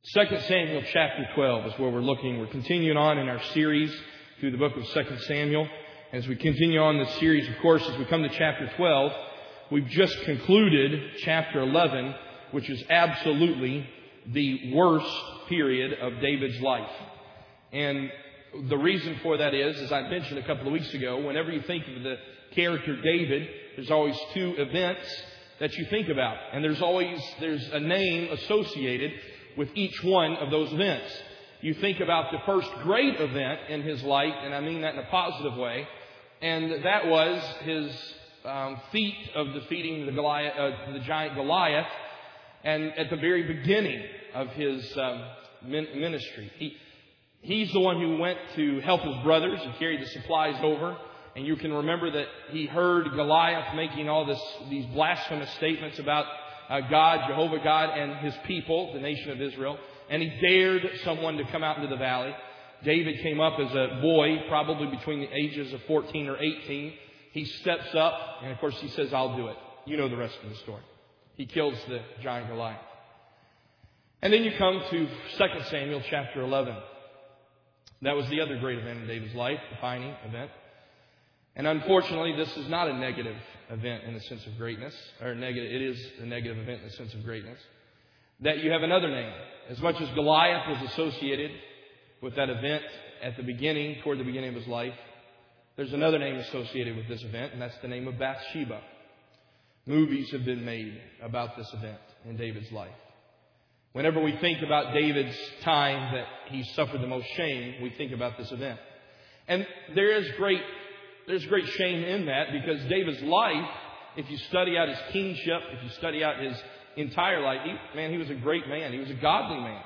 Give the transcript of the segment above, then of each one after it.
2 Samuel chapter 12 is where we're looking. We're continuing on in our series through the book of 2 Samuel. As we continue on this series, of course, as we come to chapter 12, we've just concluded chapter 11, which is absolutely the worst period of David's life. And the reason for that is, as I mentioned a couple of weeks ago, whenever you think of the character David, there's always two events that you think about. And there's a name associated with each one of those events. You think about the first great event in his life, and I mean that in a positive way, and that was his feat of defeating the giant Goliath, and at the very beginning of his ministry. He's the one who went to help his brothers and carried the supplies over. And you can remember that he heard Goliath making all these blasphemous statements about God, Jehovah God, and His people, the nation of Israel. And he dared someone to come out into the valley. David came up as a boy, probably between the ages of 14 or 18. He steps up, and of course he says, "I'll do it." You know the rest of the story. He kills the giant Goliath. And then you come to 2 Samuel chapter 11. That was the other great event in David's life, defining event. And unfortunately, this is not a negative event in the sense of greatness, it is a negative event in the sense of greatness. That you have another name. As much as Goliath was associated with that event at the beginning, toward the beginning of his life, there's another name associated with this event, and that's the name of Bathsheba. Movies have been made about this event in David's life. Whenever we think about David's time that he suffered the most shame, we think about this event. And there's great shame in that, because David's life, if you study out his kingship, if you study out his entire life, he was a great man. He was a godly man.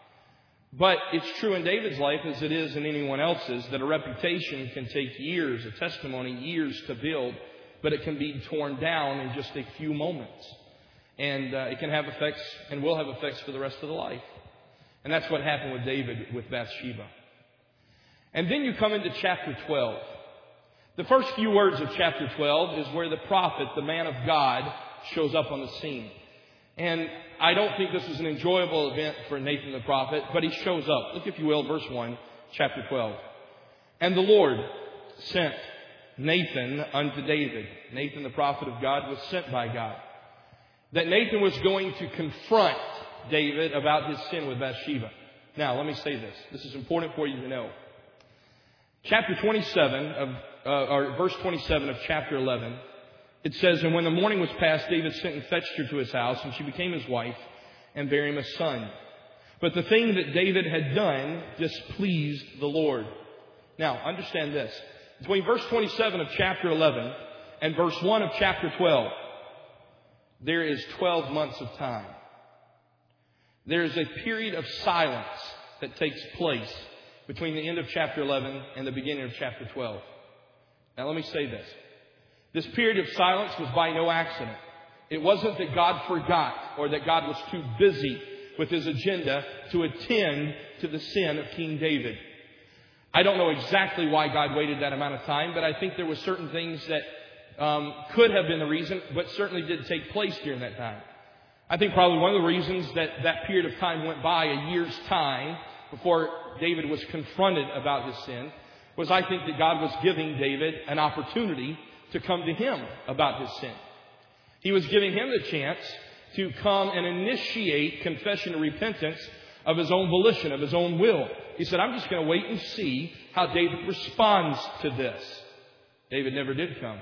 But it's true in David's life, as it is in anyone else's, that a reputation can take years, a testimony, years to build, but it can be torn down in just a few moments. And it can have effects, and will have effects for the rest of the life. And that's what happened with David with Bathsheba. And then you come into chapter 12. The first few words of chapter 12 is where the prophet, the man of God, shows up on the scene. And I don't think this is an enjoyable event for Nathan the prophet, but he shows up. Look, if you will, verse 1, chapter 12. "And the Lord sent Nathan unto David." Nathan the prophet of God was sent by God. That Nathan was going to confront David about his sin with Bathsheba. Now, let me say this. This is important for you to know. Chapter 27 verse 27 of chapter 11, it says, "And when the morning was past, David sent and fetched her to his house, and she became his wife, and bare him a son. But the thing that David had done displeased the Lord." Now, understand this. Between verse 27 of chapter 11 and verse 1 of chapter 12, there is 12 months of time. There is a period of silence that takes place between the end of chapter 11 and the beginning of chapter 12. Now let me say this. This period of silence was by no accident. It wasn't that God forgot or that God was too busy with His agenda to attend to the sin of King David. I don't know exactly why God waited that amount of time, but I think there were certain things that could have been the reason, but certainly did take place during that time. I think probably one of the reasons that period of time went by, a year's time, before David was confronted about his sin, was I think that God was giving David an opportunity to come to Him about his sin. He was giving him the chance to come and initiate confession and repentance of his own volition, of his own will. He said, "I'm just going to wait and see how David responds to this." David never did come.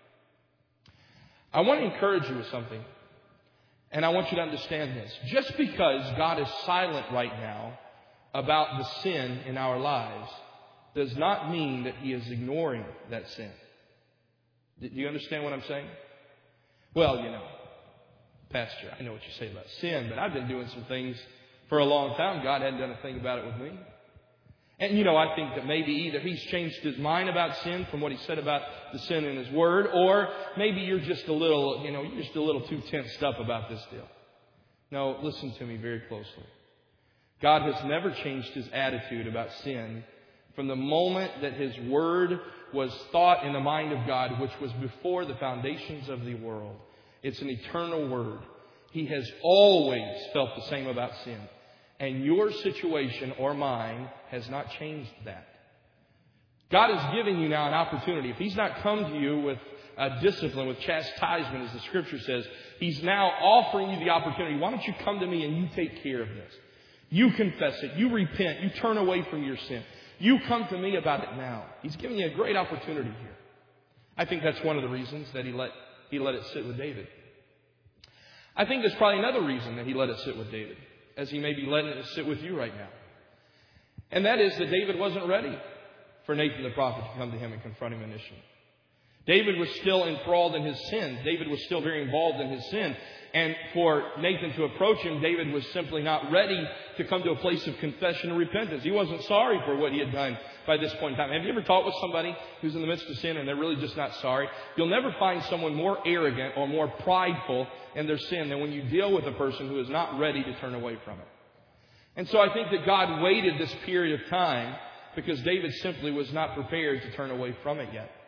I want to encourage you with something, and I want you to understand this. Just because God is silent right now about the sin in our lives does not mean that He is ignoring that sin. Do you understand what I'm saying? Well, Pastor, I know what you say about sin, but I've been doing some things for a long time. God hadn't done a thing about it with me. And, I think that maybe either He's changed His mind about sin from what He said about the sin in His Word, or maybe you're just a little, too tensed up about this deal. No, listen to me very closely. God has never changed His attitude about sin from the moment that His Word was thought in the mind of God, which was before the foundations of the world. It's an eternal Word. He has always felt the same about sin. And your situation or mine has not changed that. God is giving you now an opportunity. If He's not come to you with discipline, with chastisement, as the Scripture says, He's now offering you the opportunity. Why don't you come to me and you take care of this? You confess it. You repent. You turn away from your sin. You come to me about it now. He's giving you a great opportunity here. I think that's one of the reasons that He let it sit with David. I think there's probably another reason that He let it sit with David, as He may be letting it sit with you right now. And that is that David wasn't ready for Nathan the prophet to come to him and confront him initially. David was still enthralled in his sin. David was still very involved in his sin. And for Nathan to approach him, David was simply not ready to come to a place of confession and repentance. He wasn't sorry for what he had done by this point in time. Have you ever talked with somebody who's in the midst of sin and they're really just not sorry? You'll never find someone more arrogant or more prideful in their sin than when you deal with a person who is not ready to turn away from it. And so I think that God waited this period of time because David simply was not prepared to turn away from it yet.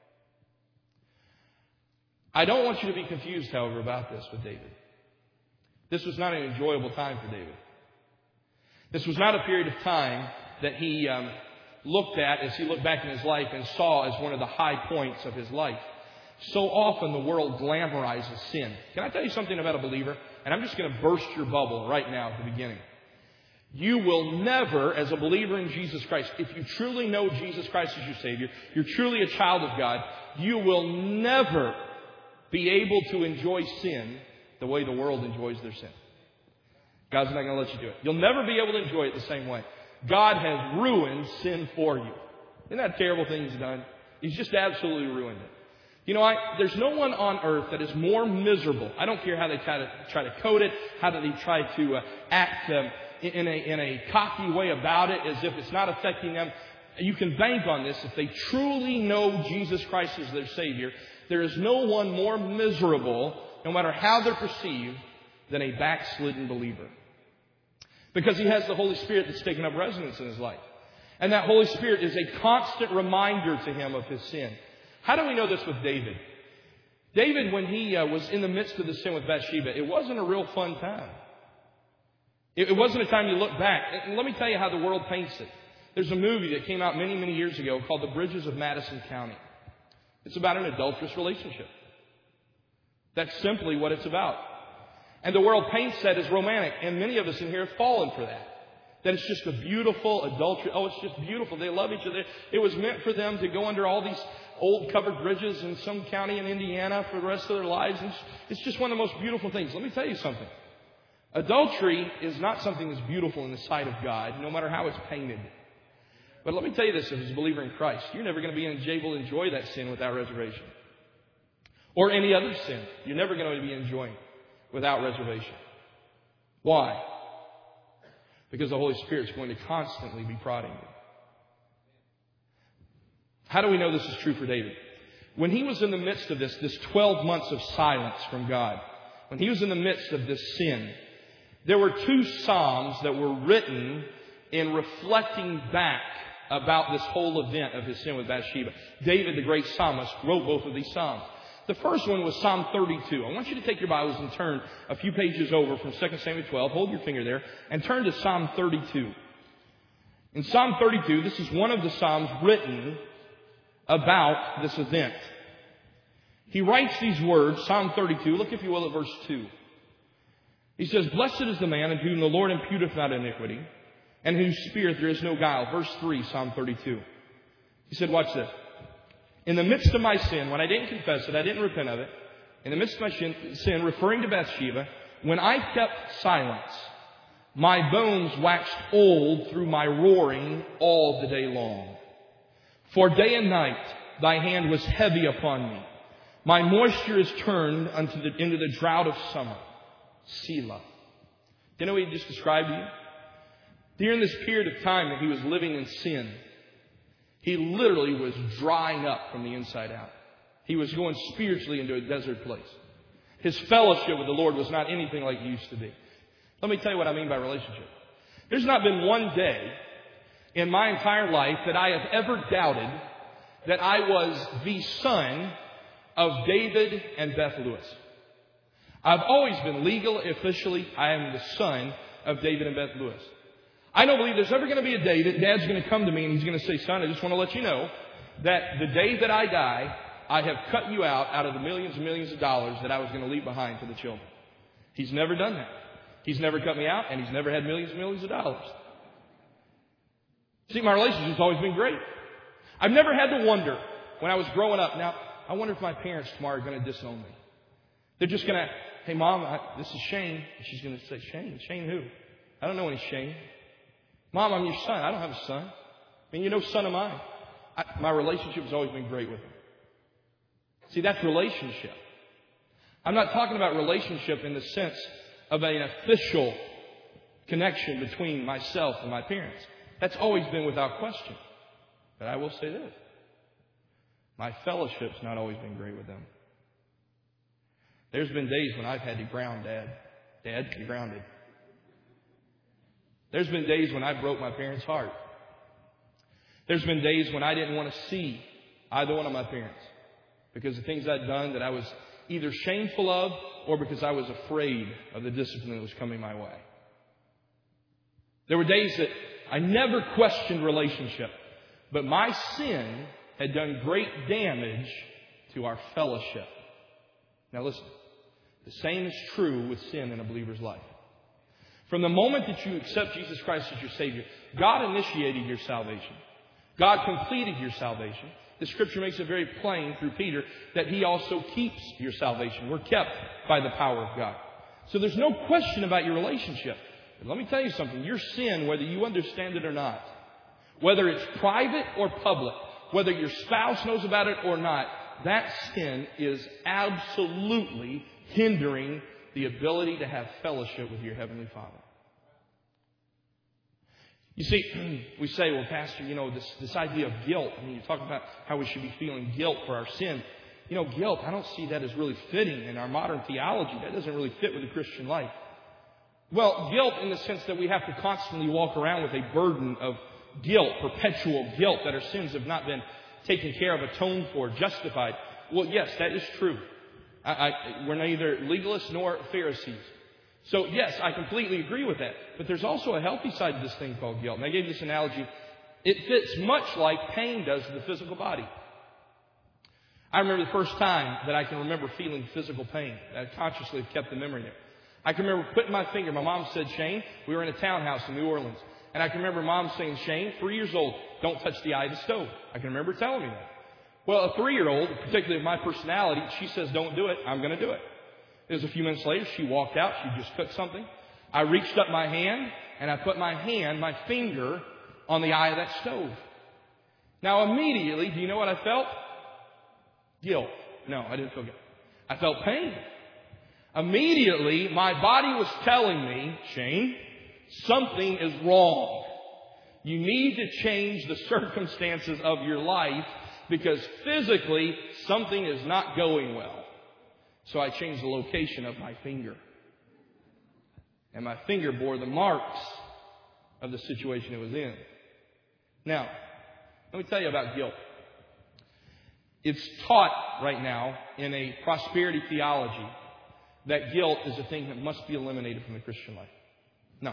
I don't want you to be confused, however, about this with David. This was not an enjoyable time for David. This was not a period of time that he looked at as he looked back in his life and saw as one of the high points of his life. So often the world glamorizes sin. Can I tell you something about a believer? And I'm just going to burst your bubble right now at the beginning. You will never, as a believer in Jesus Christ, if you truly know Jesus Christ as your Savior, you're truly a child of God, you will never be able to enjoy sin the way the world enjoys their sin. God's not going to let you do it. You'll never be able to enjoy it the same way. God has ruined sin for you. Isn't that a terrible thing He's done? He's just absolutely ruined it. You know, there's no one on earth that is more miserable. I don't care how they try to code it, how do they try to act in a cocky way about it as if it's not affecting them. You can bank on this. If they truly know Jesus Christ as their Savior, there is no one more miserable, no matter how they're perceived, than a backslidden believer. Because he has the Holy Spirit that's taken up residence in his life. And that Holy Spirit is a constant reminder to him of his sin. How do we know this with David? David, when he was in the midst of the sin with Bathsheba, it wasn't a real fun time. It wasn't a time you look back. And let me tell you how the world paints it. There's a movie that came out many, many years ago called The Bridges of Madison County. It's about an adulterous relationship. That's simply what it's about. And the world paints that as romantic. And many of us in here have fallen for that. That it's just a beautiful adultery. Oh, it's just beautiful. They love each other. It was meant for them to go under all these old covered bridges in some county in Indiana for the rest of their lives. And it's just one of the most beautiful things. Let me tell you something. Adultery is not something that's beautiful in the sight of God, no matter how it's painted. But let me tell you this, as a believer in Christ, you're never going to be able to enjoy that sin without reservation. Or any other sin. You're never going to be enjoying without reservation. Why? Because the Holy Spirit's going to constantly be prodding you. How do we know this is true for David? When he was in the midst of this 12 months of silence from God, when he was in the midst of this sin, there were 2 psalms that were written in reflecting back about this whole event of his sin with Bathsheba. David, the great psalmist, wrote both of these psalms. The first one was Psalm 32. I want you to take your Bibles and turn a few pages over from 2 Samuel 12. Hold your finger there and turn to Psalm 32. In Psalm 32, this is one of the psalms written about this event. He writes these words, Psalm 32. Look, if you will, at verse 2. He says, "Blessed is the man in whom the Lord imputeth not iniquity, and in whose spirit there is no guile." Verse 3, Psalm 32. He said, watch this. "In the midst of my sin, when I didn't confess it, I didn't repent of it, in the midst of my sin, referring to Bathsheba, when I kept silence, my bones waxed old through my roaring all the day long. For day and night thy hand was heavy upon me. My moisture is turned into the drought of summer. Selah." Do you know what he just described to you? During this period of time that he was living in sin, he literally was drying up from the inside out. He was going spiritually into a desert place. His fellowship with the Lord was not anything like it used to be. Let me tell you what I mean by relationship. There's not been one day in my entire life that I have ever doubted that I was the son of David and Beth Lewis. I've always been legal, officially, I am the son of David and Beth Lewis. I don't believe there's ever going to be a day that Dad's going to come to me and he's going to say, son, I just want to let you know that the day that I die, I have cut you out of the millions and millions of dollars that I was going to leave behind for the children. He's never done that. He's never cut me out, and he's never had millions and millions of dollars. See, my relationship's always been great. I've never had to wonder when I was growing up. Now, I wonder if my parents tomorrow are going to disown me. They're just going to, hey, Mom, this is Shane. And she's going to say, Shane? Shane who? I don't know any Shane. Mom, I'm your son. I don't have a son. I mean, you're no son of mine. My relationship has always been great with them. See, that's relationship. I'm not talking about relationship in the sense of an official connection between myself and my parents. That's always been without question. But I will say this. My fellowship's not always been great with them. There's been days when I've had to ground Dad. Dad, you're grounded. There's been days when I broke my parents' heart. There's been days when I didn't want to see either one of my parents because of things I'd done that I was either shameful of or because I was afraid of the discipline that was coming my way. There were days that I never questioned relationship, but my sin had done great damage to our fellowship. Now listen, the same is true with sin in a believer's life. From the moment that you accept Jesus Christ as your Savior, God initiated your salvation. God completed your salvation. The Scripture makes it very plain through Peter that He also keeps your salvation. We're kept by the power of God. So there's no question about your relationship. But let me tell you something. Your sin, whether you understand it or not, whether it's private or public, whether your spouse knows about it or not, that sin is absolutely hindering the ability to have fellowship with your Heavenly Father. You see, we say, well, Pastor, this idea of guilt. I mean, you talk about how we should be feeling guilt for our sin. Guilt, I don't see that as really fitting in our modern theology. That doesn't really fit with the Christian life. Well, guilt in the sense that we have to constantly walk around with a burden of guilt, perpetual guilt, that our sins have not been taken care of, atoned for, justified. Well, yes, that is true. We're neither legalists nor Pharisees. So, yes, I completely agree with that. But there's also a healthy side to this thing called guilt. And I gave this analogy. It fits much like pain does to the physical body. I remember the first time that I can remember feeling physical pain. I consciously have kept the memory there. I can remember putting my finger. My mom said, Shane, we were in a townhouse in New Orleans. And I can remember Mom saying, Shane, 3 years old, don't touch the eye of the stove. I can remember telling me that. Well, a 3-year-old, particularly of my personality, she says, don't do it. I'm going to do it. It was a few minutes later. She walked out. She just cooked something. I reached up my hand, and I put my finger on the eye of that stove. Now, immediately, do you know what I felt? Guilt. No, I didn't feel guilt. I felt pain. Immediately, my body was telling me, Shane, something is wrong. You need to change the circumstances of your life because physically, something is not going well. So I changed the location of my finger. And my finger bore the marks of the situation it was in. Now, let me tell you about guilt. It's taught right now in a prosperity theology that guilt is a thing that must be eliminated from the Christian life. No.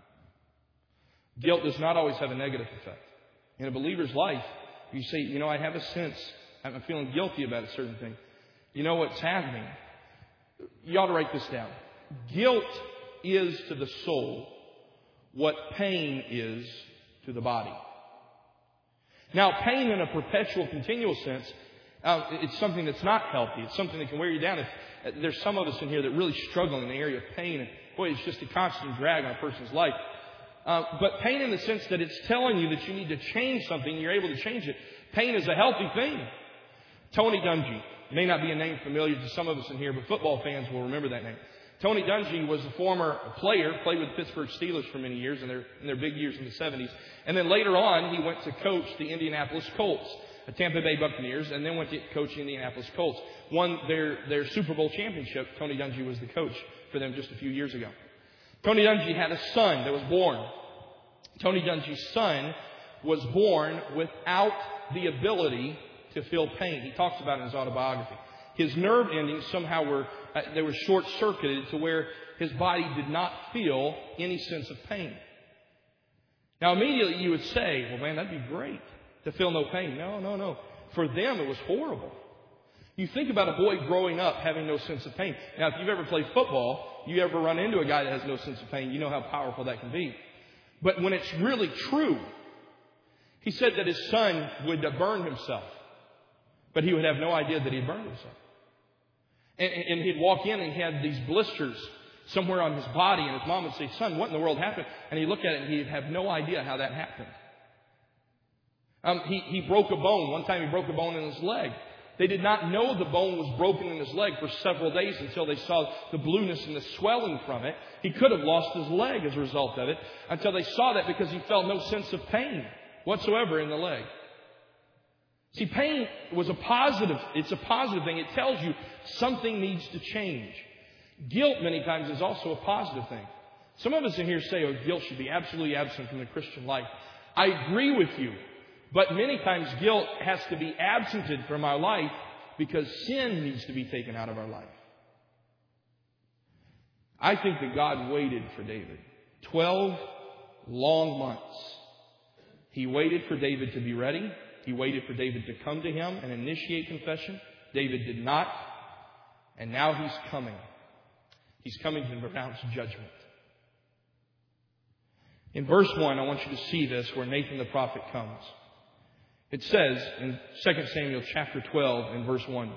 Guilt does not always have a negative effect. In a believer's life, you say, I have a sense, I'm feeling guilty about a certain thing. You know what's happening? You ought to write this down. Guilt is to the soul what pain is to the body. Now, pain in a perpetual, continual sense, it's something that's not healthy. It's something that can wear you down. There's some of us in here that really struggle in the area of pain. And boy, it's just a constant drag on a person's life. But pain in the sense that it's telling you that you need to change something and you're able to change it. Pain is a healthy thing. Tony Dungy. May not be a name familiar to some of us in here, but football fans will remember that name. Tony Dungy was a former player, played with the Pittsburgh Steelers for many years in their big years in the 70s. And then later on, he went to coach the Indianapolis Colts, the Tampa Bay Buccaneers, and then went to coach the Indianapolis Colts. Won their Super Bowl championship. Tony Dungy was the coach for them just a few years ago. Tony Dungy had a son that was born. Tony Dungy's son was born without the ability to feel pain. He talks about it in his autobiography. His nerve endings somehow were short-circuited to where his body did not feel any sense of pain. Now, immediately you would say, well, man, that'd be great to feel no pain. No. For them, it was horrible. You think about a boy growing up having no sense of pain. Now, if you've ever played football, you ever run into a guy that has no sense of pain, you know how powerful that can be. But when it's really true, he said that his son would burn himself, but he would have no idea that he'd burned himself. And he'd walk in and he had these blisters somewhere on his body, and his mom would say, son, what in the world happened? And he'd look at it and he'd have no idea how that happened. He broke a bone. One time he broke a bone in his leg. They did not know the bone was broken in his leg for several days until they saw the blueness and the swelling from it. He could have lost his leg as a result of it until they saw that, because he felt no sense of pain whatsoever in the leg. See, pain was it's a positive thing. It tells you something needs to change. Guilt many times is also a positive thing. Some of us in here say, guilt should be absolutely absent from the Christian life. I agree with you. But many times guilt has to be absented from our life because sin needs to be taken out of our life. I think that God waited for David 12 long months. He waited for David to be ready. He waited for David to come to him and initiate confession. David did not. And now he's coming. He's coming to pronounce judgment. In verse 1, I want you to see this, where Nathan the prophet comes. It says in 2 Samuel chapter 12 and verse 1,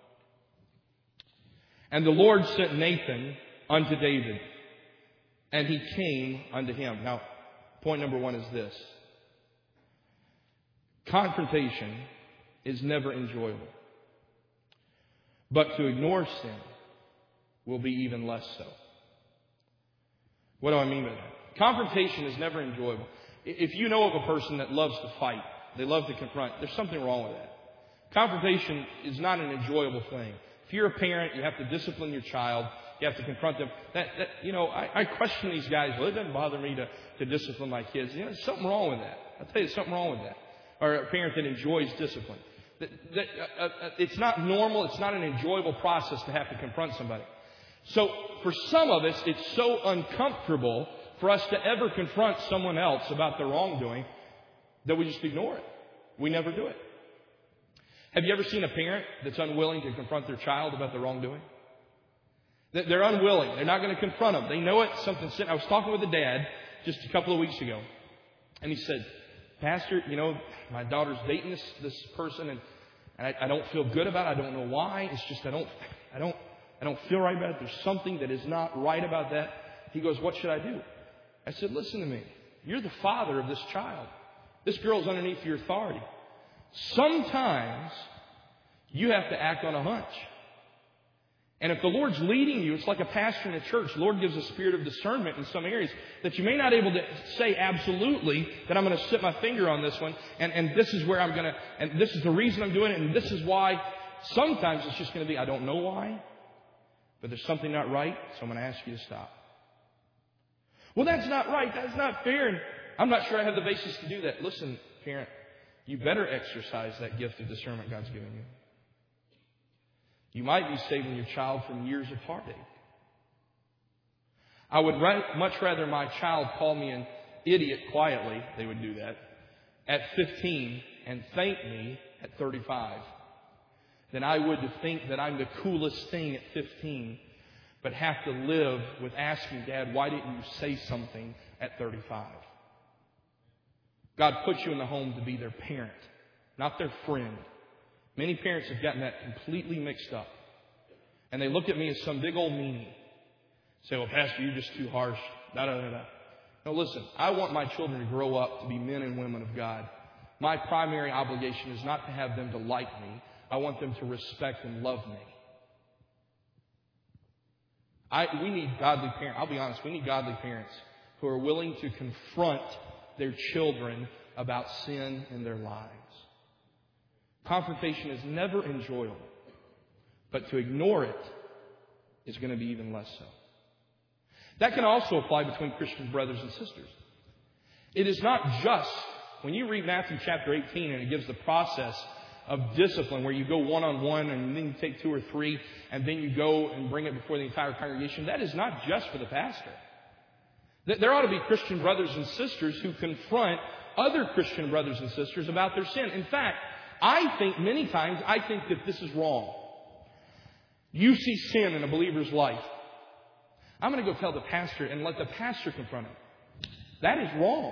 and the Lord sent Nathan unto David, and he came unto him. Now, point number 1 is this. Confrontation is never enjoyable. But to ignore sin will be even less so. What do I mean by that? Confrontation is never enjoyable. If you know of a person that loves to fight, they love to confront, there's something wrong with that. Confrontation is not an enjoyable thing. If you're a parent, you have to discipline your child. You have to confront them. I question these guys. Well, it doesn't bother me to discipline my kids. There's something wrong with that. I'll tell you, there's something wrong with that. Or a parent that enjoys discipline. It's not normal. It's not an enjoyable process to have to confront somebody. So for some of us, it's so uncomfortable for us to ever confront someone else about their wrongdoing that we just ignore it. We never do it. Have you ever seen a parent that's unwilling to confront their child about their wrongdoing? They're unwilling. They're not going to confront them. They know it. I was talking with a dad just a couple of weeks ago, and he said, Pastor, my daughter's dating this person, and I don't feel good about it. I don't know why. It's just I don't feel right about it. There's something that is not right about that. He goes, what should I do? I said, listen to me. You're the father of this child. This girl's underneath your authority. Sometimes you have to act on a hunch. And if the Lord's leading you, it's like a pastor in a church. The Lord gives a spirit of discernment in some areas that you may not be able to say absolutely that I'm going to sit my finger on this one, and this is where I'm going to, and this is the reason I'm doing it, and this is why. Sometimes it's just going to be, I don't know why, but there's something not right, so I'm going to ask you to stop. Well, that's not right. That's not fair. And I'm not sure I have the basis to do that. Listen, parent, you better exercise that gift of discernment God's given you. You might be saving your child from years of heartache. I would much rather my child call me an idiot quietly, they would do that, at 15 and thank me at 35, than I would to think that I'm the coolest thing at 15, but have to live with asking, Dad, why didn't you say something at 35? God put you in the home to be their parent, not their friend. Many parents have gotten that completely mixed up. And they look at me as some big old meanie. Say, well, Pastor, you're just too harsh. Da-da-da-da. No, listen, I want my children to grow up to be men and women of God. My primary obligation is not to have them to like me. I want them to respect and love me. We need godly parents. I'll be honest, we need godly parents who are willing to confront their children about sin in their lives. Confrontation is never enjoyable, but to ignore it is going to be even less so. That can also apply between Christian brothers and sisters. It is not just, when you read Matthew chapter 18 and it gives the process discipline where you go one-on-one and then you take 2 or 3 and then you go and bring it before the entire congregation. That is not just for the pastor. There ought to be Christian brothers and sisters who confront other Christian brothers and sisters about their sin. In fact, many times I think that this is wrong. You see sin in a believer's life. I'm going to go tell the pastor and let the pastor confront him. That is wrong.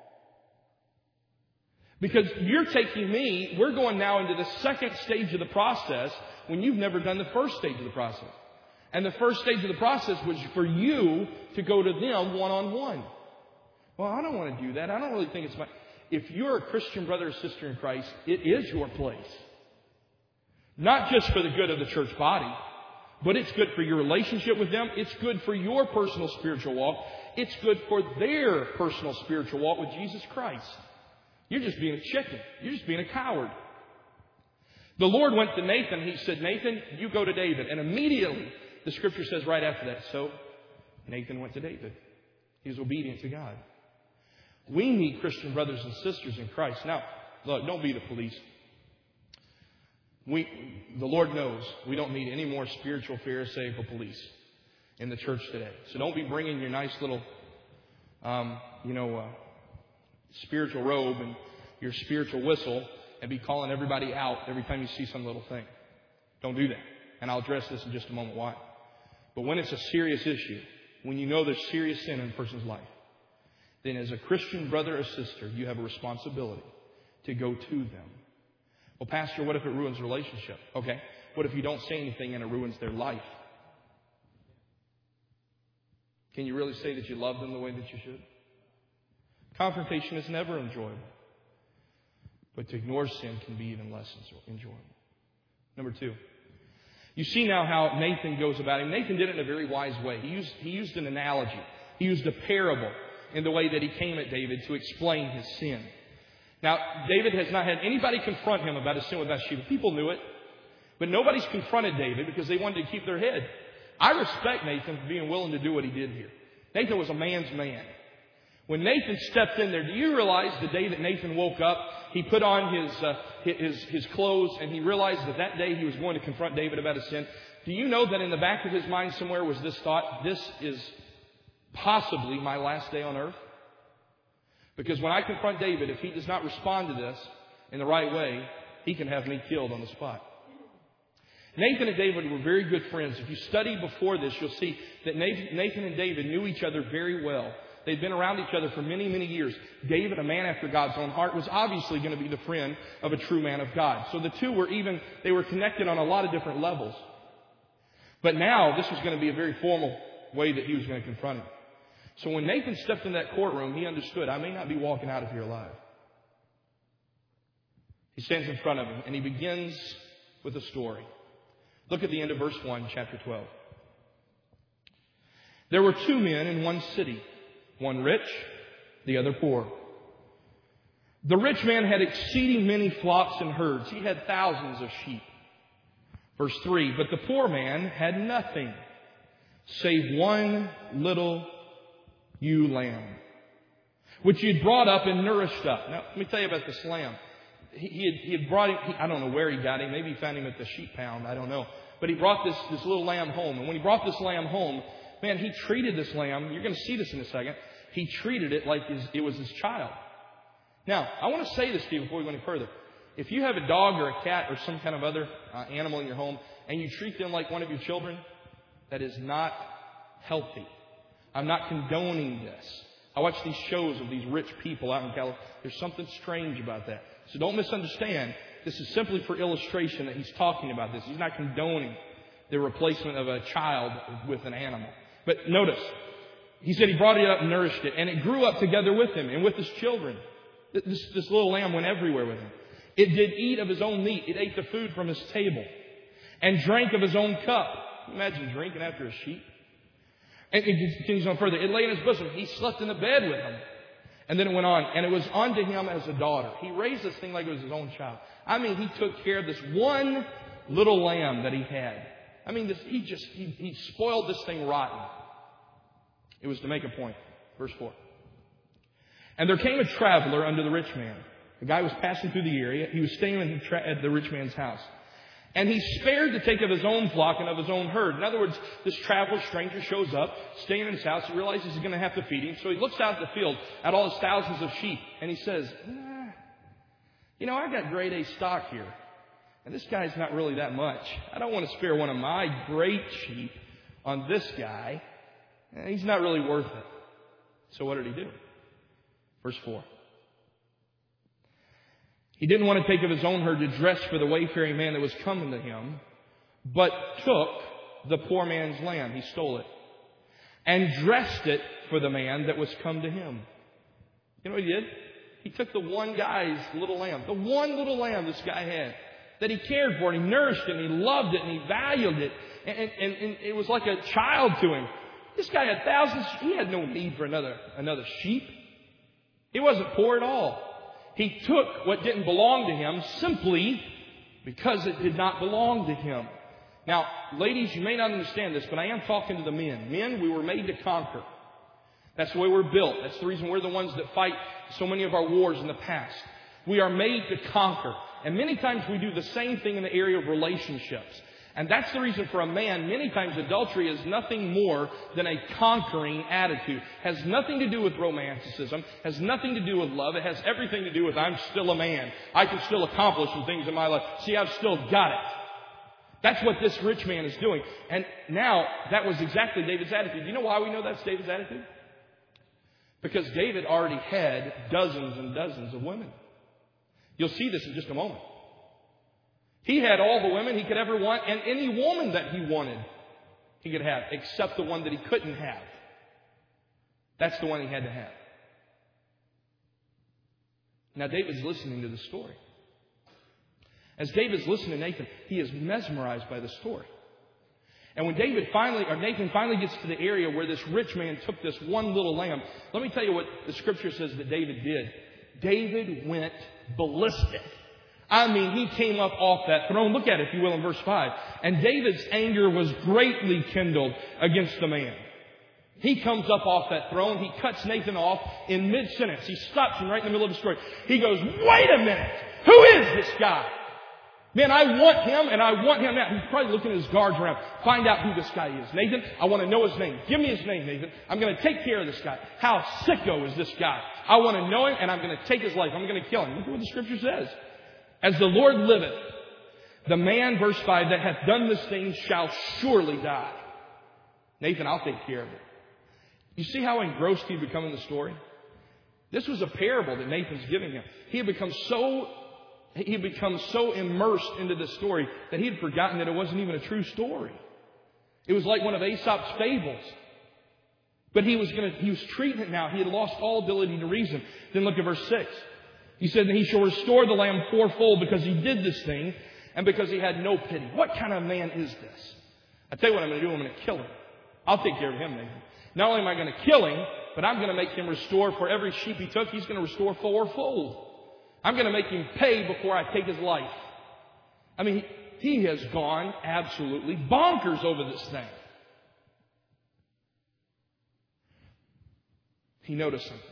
Because we're going now into the second stage of the process when you've never done the first stage of the process. And the first stage of the process was for you to go to them one-on-one. Well, I don't want to do that. I don't really think it's If you're a Christian brother or sister in Christ, it is your place. Not just for the good of the church body, but it's good for your relationship with them. It's good for your personal spiritual walk. It's good for their personal spiritual walk with Jesus Christ. You're just being a chicken. You're just being a coward. The Lord went to Nathan. He said, Nathan, you go to David. And immediately, the Scripture says right after that, so Nathan went to David. He was obedient to God. We need Christian brothers and sisters in Christ. Now, look, don't be the police. The Lord knows we don't need any more spiritual Pharisaical police in the church today. So don't be bringing your nice little, spiritual robe and your spiritual whistle and be calling everybody out every time you see some little thing. Don't do that. And I'll address this in just a moment why. But when it's a serious issue, when you know there's serious sin in a person's life, then as a Christian brother or sister, you have a responsibility to go to them. Well, Pastor, what if it ruins a relationship? Okay. What if you don't say anything and it ruins their life? Can you really say that you love them the way that you should? Confrontation is never enjoyable. But to ignore sin can be even less enjoyable. Number 2. You see now how Nathan goes about it. Nathan did it in a very wise way. He used an analogy. He used a parable in the way that he came at David to explain his sin. Now, David has not had anybody confront him about his sin with Bathsheba. People knew it. But nobody's confronted David because they wanted to keep their head. I respect Nathan for being willing to do what he did here. Nathan was a man's man. When Nathan stepped in there, do you realize the day that Nathan woke up, he put on his clothes and he realized that day he was going to confront David about his sin? Do you know that in the back of his mind somewhere was this thought, this is possibly my last day on earth? Because when I confront David, if he does not respond to this in the right way, he can have me killed on the spot. Nathan and David were very good friends. If you study before this, you'll see that Nathan and David knew each other very well. They'd been around each other for many, many years. David, a man after God's own heart, was obviously going to be the friend of a true man of God. So the two they were connected on a lot of different levels. But now this was going to be a very formal way that he was going to confront him. So when Nathan stepped in that courtroom, he understood, I may not be walking out of here alive. He stands in front of him and he begins with a story. Look at the end of verse 1, chapter 12. There were 2 men in one city, one rich, the other poor. The rich man had exceeding many flocks and herds. He had thousands of sheep. Verse 3, but the poor man had nothing save one little ewe lamb, which he had brought up and nourished up. Now, let me tell you about this lamb. He had brought him, I don't know where he got him. Maybe he found him at the sheep pound. I don't know. But he brought this little lamb home. And when he brought this lamb home, man, he treated this lamb. You're going to see this in a second. He treated it like it was his child. Now, I want to say this to you before we go any further. If you have a dog or a cat or some kind of other animal in your home and you treat them like one of your children, that is not healthy. I'm not condoning this. I watch these shows of these rich people out in California. There's something strange about that. So don't misunderstand. This is simply for illustration that he's talking about this. He's not condoning the replacement of a child with an animal. But notice, he said he brought it up and nourished it, and it grew up together with him and with his children. This little lamb went everywhere with him. It did eat of his own meat. It ate the food from his table and drank of his own cup. Imagine drinking after a sheep. And it continues on further. It lay in his bosom. He slept in the bed with him. And then it went on. And it was unto him as a daughter. He raised this thing like it was his own child. I mean, he took care of this one little lamb that he had. I mean, he spoiled this thing rotten. It was to make a point. Verse 4. And there came a traveler unto the rich man, A guy was passing through the area. He was staying at the rich man's house. And he spared to take of his own flock and of his own herd. In other words, this traveler stranger shows up, staying in his house. He realizes he's going to have to feed him. So he looks out at the field at all his thousands of sheep. And he says, I got grade A stock here. And this guy's not really that much. I don't want to spare one of my great sheep on this guy. And he's not really worth it. So what did he do? Verse 4. He didn't want to take of his own herd to dress for the wayfaring man that was coming to him, but took the poor man's lamb. He stole it. And dressed it for the man that was come to him. You know what he did? He took the one guy's little lamb. The one little lamb this guy had. That he cared for, and he nourished it, and he loved it, and he valued it. And it was like a child to him. This guy had thousands. He had no need for another sheep. He wasn't poor at all. He took what didn't belong to him simply because it did not belong to him. Now, ladies, you may not understand this, but I am talking to the men. Men, we were made to conquer. That's the way we're built. That's the reason we're the ones that fight so many of our wars in the past. We are made to conquer. And many times we do the same thing in the area of relationships. And that's the reason for a man, many times adultery is nothing more than a conquering attitude. Has nothing to do with romanticism. Has nothing to do with love. It has everything to do with I'm still a man. I can still accomplish some things in my life. See, I've still got it. That's what this rich man is doing. And now, that was exactly David's attitude. Do you know why we know that's David's attitude? Because David already had dozens and dozens of women. You'll see this in just a moment. He had all the women he could ever want, and any woman that he wanted, he could have, except the one that he couldn't have. That's the one he had to have. Now, David's listening to the story. As David's listening to Nathan, he is mesmerized by the story. And when Nathan finally gets to the area where this rich man took this one little lamb, let me tell you what the scripture says that David did. David went ballistic. I mean, he came up off that throne. Look at it, if you will, in verse 5. And David's anger was greatly kindled against the man. He comes up off that throne. He cuts Nathan off in mid-sentence. He stops him right in the middle of the story. He goes, wait a minute. Who is this guy? Man, I want him, and I want him now. He's probably looking at his guards around. Find out who this guy is. Nathan, I want to know his name. Give me his name, Nathan. I'm going to take care of this guy. How sicko is this guy? I want to know him, and I'm going to take his life. I'm going to kill him. Look at what the scripture says. As the Lord liveth, the man, verse 5, that hath done this thing shall surely die. Nathan, I'll take care of it. You see how engrossed he'd become in the story? This was a parable that Nathan's giving him. He had become so immersed into this story that he had forgotten that it wasn't even a true story. It was like one of Aesop's fables. But he was treating it now. He had lost all ability to reason. Then look at verse 6. He said that he shall restore the lamb fourfold because he did this thing and because he had no pity. What kind of man is this? I tell you what I'm going to do. I'm going to kill him. I'll take care of him, Nathan. Not only am I going to kill him, but I'm going to make him restore for every sheep he took. He's going to restore fourfold. I'm going to make him pay before I take his life. I mean, he has gone absolutely bonkers over this thing. He noticed something.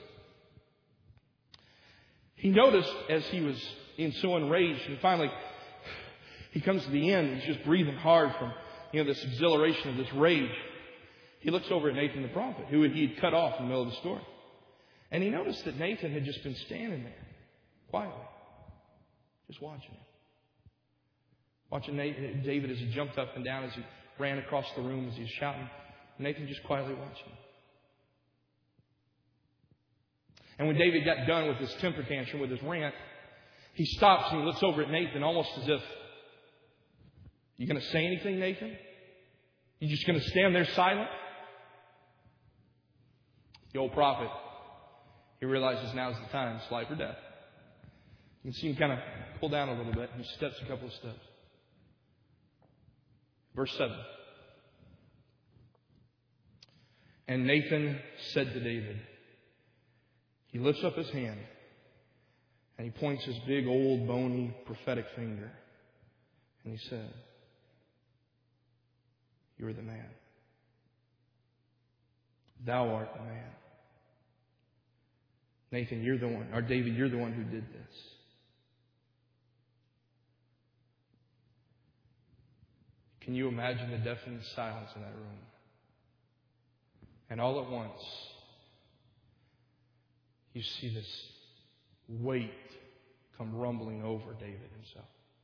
He noticed as he was so enraged, and finally he comes to the end. He's just breathing hard from this exhilaration of this rage. He looks over at Nathan the prophet, who he had cut off in the middle of the story. And he noticed that Nathan had just been standing there, quietly, just watching him. Watching David as he jumped up and down, as he ran across the room, as he was shouting. Nathan just quietly watching him. And when David got done with his temper tantrum, with his rant, he stops and he looks over at Nathan almost as if, you going to say anything, Nathan? You just going to stand there silent? The old prophet, he realizes now's the time. It's life or death. You can see him kind of pull down a little bit. He steps a couple of steps. Verse 7. And Nathan said to David, he lifts up his hand and he points his big, old, bony, prophetic finger. And he said, you're the man. Thou art the man. Nathan, you're the one. Or David, you're the one who did this. Can you imagine the deafening silence in that room? And all at once, you see this weight come rumbling over David himself.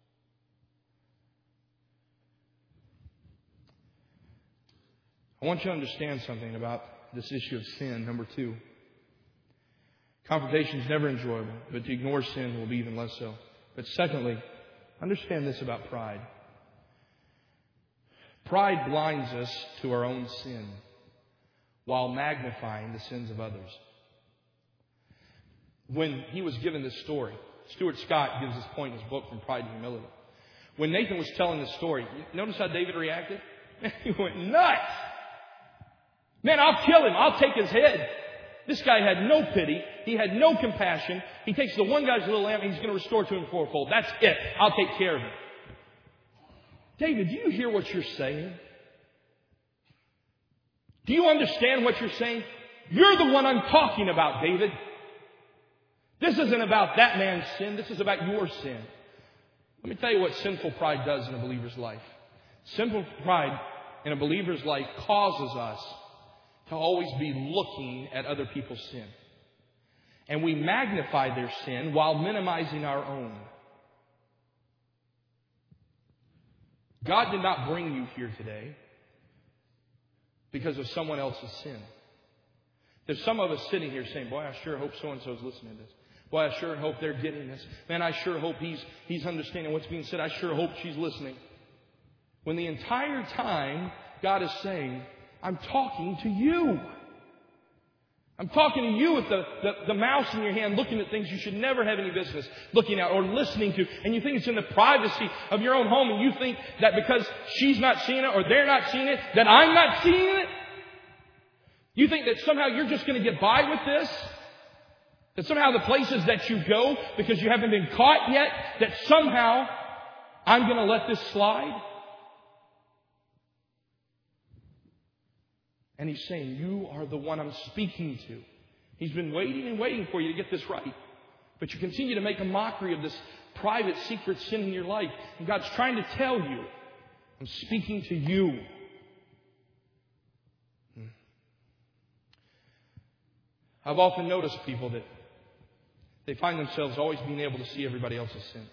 I want you to understand something about this issue of sin. Number 2. Confrontation is never enjoyable, but to ignore sin will be even less so. But secondly, understand this about pride. Pride blinds us to our own sin while magnifying the sins of others. When he was given this story, Stuart Scott gives this point in his book, From Pride to Humility. When Nathan was telling this story, notice how David reacted? He went nuts. Man, I'll kill him. I'll take his head. This guy had no pity. He had no compassion. He takes the one guy's little lamb and he's going to restore to him fourfold. That's it. I'll take care of him. David, do you hear what you're saying? Do you understand what you're saying? You're the one I'm talking about, David. This isn't about that man's sin. This is about your sin. Let me tell you what sinful pride does in a believer's life. Sinful pride in a believer's life causes us to always be looking at other people's sin. And we magnify their sin while minimizing our own. God did not bring you here today because of someone else's sin. There's some of us sitting here saying, boy, I sure hope so-and-so is listening to this. Boy, I sure hope they're getting this. Man, I sure hope he's understanding what's being said. I sure hope she's listening. When the entire time God is saying, I'm talking to you. I'm talking to you with the mouse in your hand, looking at things you should never have any business looking at or listening to. And you think it's in the privacy of your own home. And you think that because she's not seeing it or they're not seeing it, that I'm not seeing it. You think that somehow you're just going to get by with this? That somehow the places that you go, because you haven't been caught yet, that somehow I'm going to let this slide? And he's saying, you are the one I'm speaking to. He's been waiting and waiting for you to get this right. But you continue to make a mockery of this private, secret sin in your life. And God's trying to tell you, I'm speaking to you. I've often noticed people that they find themselves always being able to see everybody else's sin.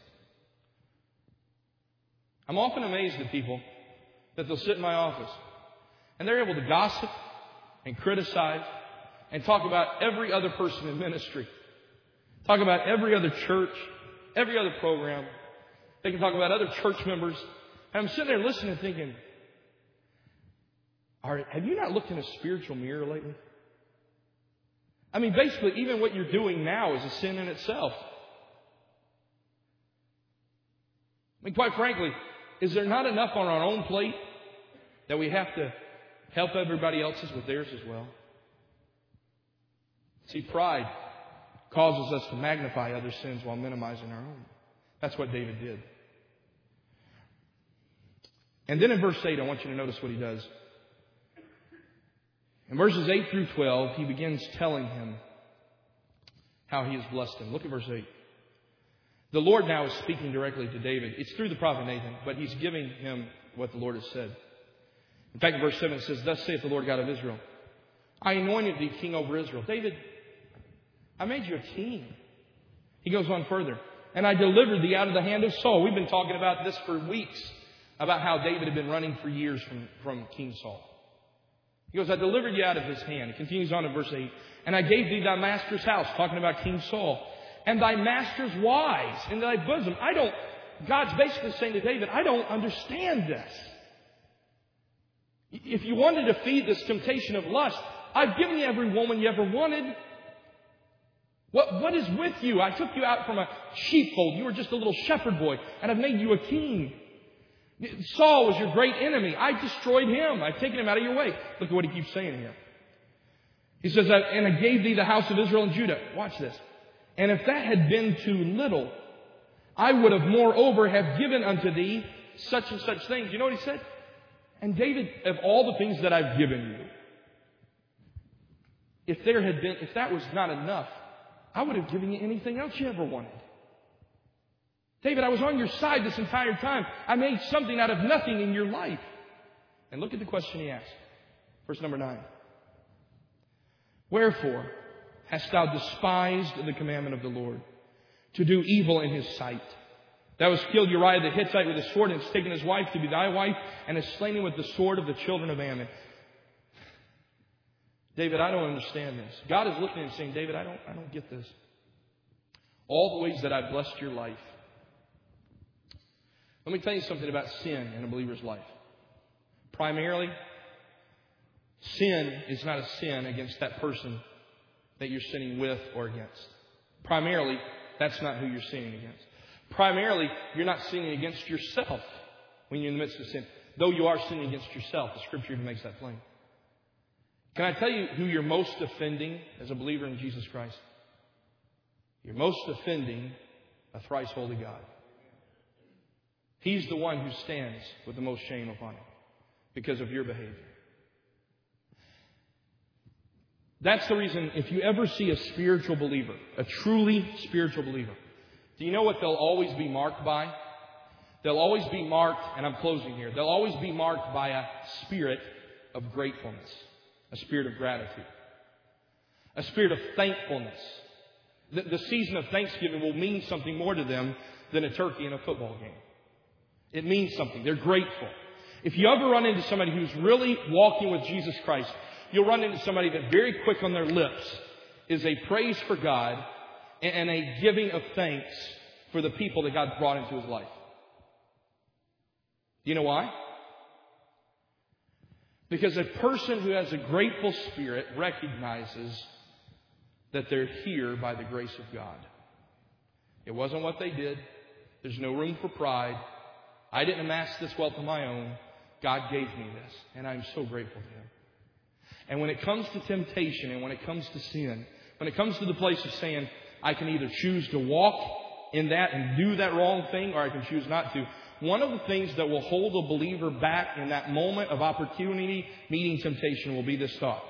I'm often amazed at people that they'll sit in my office and they're able to gossip and criticize and talk about every other person in ministry. Talk about every other church, every other program. They can talk about other church members. And I'm sitting there listening and thinking, have you not looked in a spiritual mirror lately? I mean, basically, even what you're doing now is a sin in itself. I mean, quite frankly, is there not enough on our own plate that we have to help everybody else's with theirs as well? See, pride causes us to magnify other sins while minimizing our own. That's what David did. And then in verse 8, I want you to notice what he does. In verses 8 through 12, he begins telling him how he has blessed him. Look at verse 8. The Lord now is speaking directly to David. It's through the prophet Nathan, but he's giving him what the Lord has said. In fact, in verse 7 it says, Thus saith the Lord God of Israel, I anointed thee king over Israel. David, I made you a king. He goes on further. And I delivered thee out of the hand of Saul. We've been talking about this for weeks, about how David had been running for years from King Saul. He goes, I delivered you out of his hand. It continues on in verse 8. And I gave thee thy master's house, talking about King Saul, and thy master's wives in thy bosom. God's basically saying to David, I don't understand this. If you wanted to feed this temptation of lust, I've given you every woman you ever wanted. What is with you? I took you out from a sheepfold. You were just a little shepherd boy, and I've made you a king. Saul was your great enemy. I destroyed him. I've taken him out of your way. Look at what he keeps saying here. He says, and I gave thee the house of Israel and Judah. Watch this. And if that had been too little, I would have moreover have given unto thee such and such things. You know what he said? And David, of all the things that I've given you, if that was not enough, I would have given you anything else you ever wanted. David, I was on your side this entire time. I made something out of nothing in your life. And look at the question he asked. Verse number 9. Wherefore hast thou despised the commandment of the Lord, to do evil in his sight? Thou hast killed Uriah the Hittite with a sword, and hast taken his wife to be thy wife, and hast slain him with the sword of the children of Ammon. David, I don't understand this. God is looking and saying, David, I don't get this. All the ways that I've blessed your life. Let me tell you something about sin in a believer's life. Primarily, sin is not a sin against that person that you're sinning with or against. Primarily, that's not who you're sinning against. Primarily, you're not sinning against yourself when you're in the midst of sin. Though you are sinning against yourself, the Scripture makes that plain. Can I tell you who you're most offending as a believer in Jesus Christ? You're most offending a thrice holy God. He's the one who stands with the most shame upon him because of your behavior. That's the reason if you ever see a spiritual believer, a truly spiritual believer, do you know what they'll always be marked by? They'll always be marked, and I'm closing here, they'll always be marked by a spirit of gratefulness, a spirit of gratitude, a spirit of thankfulness. The season of Thanksgiving will mean something more to them than a turkey in a football game. It means something. They're grateful. If you ever run into somebody who's really walking with Jesus Christ, you'll run into somebody that very quick on their lips is a praise for God and a giving of thanks for the people that God brought into his life. Do you know why? Because a person who has a grateful spirit recognizes that they're here by the grace of God. It wasn't what they did. There's no room for pride. I didn't amass this wealth on my own. God gave me this, and I'm so grateful to Him. And when it comes to temptation and when it comes to sin, when it comes to the place of saying, I can either choose to walk in that and do that wrong thing, or I can choose not to. One of the things that will hold a believer back in that moment of opportunity, meeting temptation, will be this thought.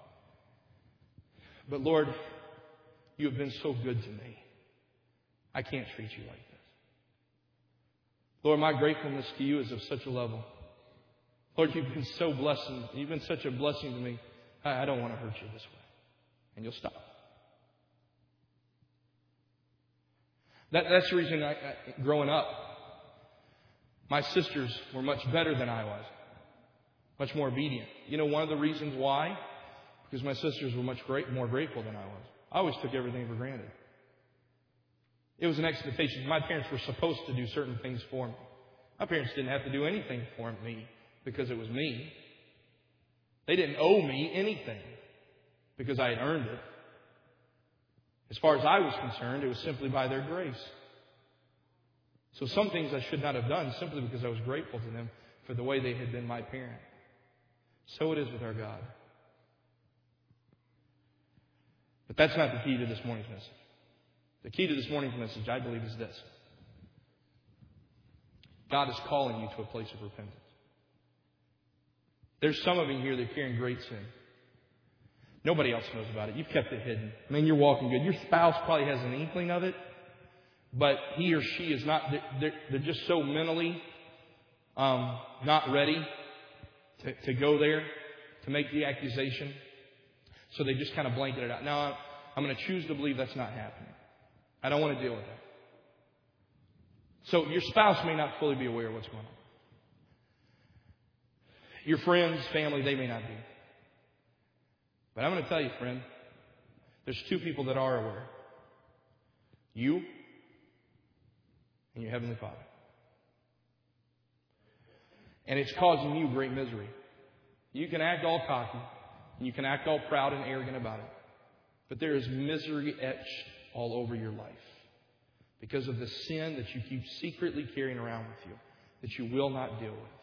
But Lord, you have been so good to me. I can't treat you like this. Lord, my gratefulness to you is of such a level. Lord, you've been so blessing. You've been such a blessing to me. I don't want to hurt you this way. And you'll stop. That's the reason growing up, my sisters were much better than I was. Much more obedient. You know, one of the reasons why? Because my sisters were much more grateful than I was. I always took everything for granted. It was an expectation. My parents were supposed to do certain things for me. My parents didn't have to do anything for me because it was me. They didn't owe me anything because I had earned it. As far as I was concerned, it was simply by their grace. So some things I should not have done simply because I was grateful to them for the way they had been my parent. So it is with our God. But that's not the key to this morning's message. The key to this morning's message, I believe, is this. God is calling you to a place of repentance. There's some of you here that are carrying great sin. Nobody else knows about it. You've kept it hidden. I mean, you're walking good. Your spouse probably has an inkling of it, but he or she is not. They're just so mentally not ready to go there, to make the accusation. So they just kind of blanket it out. Now, I'm going to choose to believe that's not happening. I don't want to deal with that. So your spouse may not fully be aware of what's going on. Your friends, family, they may not be. But I'm going to tell you, friend, there's two people that are aware. You and your Heavenly Father. And it's causing you great misery. You can act all cocky, and you can act all proud and arrogant about it. But there is misery etched all over your life because of the sin that you keep secretly carrying around with you that you will not deal with.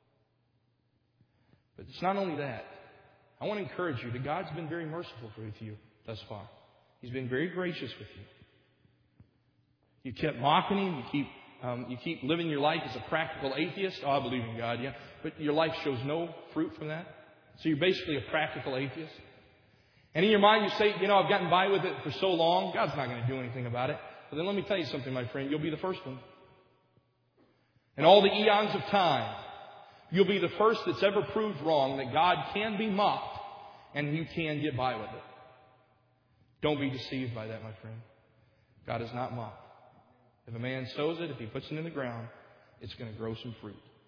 But it's not only that. I want to encourage you that God's been very merciful with you thus far. He's been very gracious with you. You kept mocking Him. You keep living your life as a practical atheist. Oh, I believe in God, yeah. But your life shows no fruit from that. So you're basically a practical atheist. And in your mind you say, I've gotten by with it for so long. God's not going to do anything about it. But then let me tell you something, my friend. You'll be the first one. In all the eons of time, you'll be the first that's ever proved wrong that God can be mocked and you can get by with it. Don't be deceived by that, my friend. God is not mocked. If a man sows it, if he puts it in the ground, it's going to grow some fruit.